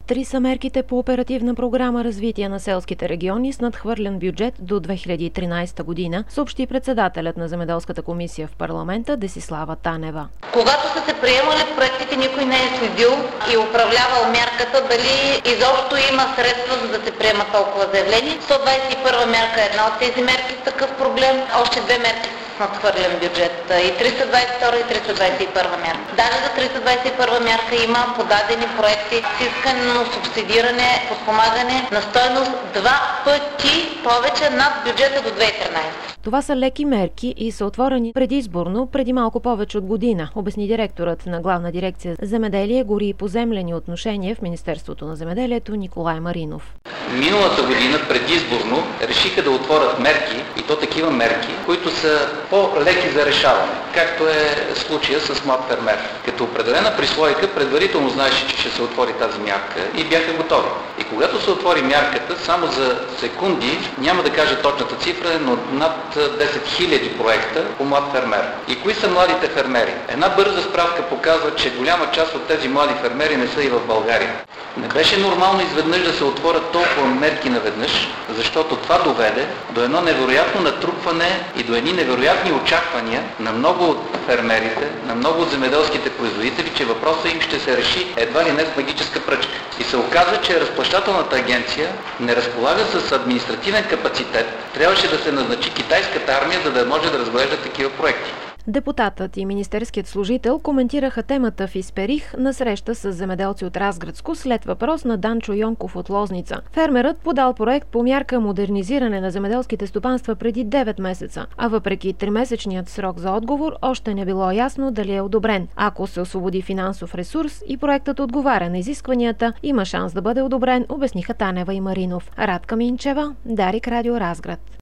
3 са мерките по оперативна програма Развитие на селските региони с надхвърлен бюджет до 2013 година, съобщи председателят на Земеделската комисия в парламента Десислава Танева. Когато са се приемали проектите, никой не е следил и управлявал мярката дали изобщо има средства, за да се приемат толкова заявления. 121 мярка е една от тези мерки с такъв проблем. Още две мерки с надхвърлен бюджет. И 322 и 321 мярка. Даже за 321 мярка има подадени проекти с искано субсидиране, подпомагане на стойност 2 пъти повече над бюджета до 2013. Това са леки мерки и са отворени предизборно преди малко повече от година, обясни директорът на Главна дирекция Земеделие, гори и поземлени отношения в Министерството на земеделието Николай Маринов. Миналата година предизборно решиха да отворят мерки, и то такива мерки, които са по-леки за решаване, както е случая с млад фермер. Като определена прислойка предварително знаеше, че ще се отвори тази мярка и бяха готови. И когато се отвори мярката, само за секунди, няма да кажа точната цифра, но над 10 000 проекта по млад фермер. И кои са младите фермери? Една бърза справка показва, че голяма част от тези млади фермери не са и в България. Не беше нормално изведнъж да се отворят толкова мерки наведнъж, защото това доведе до едно невероятно натрупване и до едни невероятни очаквания на много от фермерите, на много от земеделските производители, че въпросът им ще се реши едва ли не с магическа пръчка. И се оказа, че разплащателната агенция не разполага с административен капацитет. Трябваше да се назначи китайската армия, за да може да разглежда такива проекти. Депутатът и министерският служител коментираха темата в Исперих на среща с земеделци от Разградско след въпрос на Данчо Йонков от Лозница. Фермерът подал проект по мярка модернизиране на земеделските стопанства преди 9 месеца, а въпреки 3-месечният срок за отговор още не било ясно дали е одобрен. Ако се освободи финансов ресурс и проектът отговаря на изискванията, има шанс да бъде одобрен, обясниха Танева и Маринов. Радка Минчева, Дарик Радио Разград.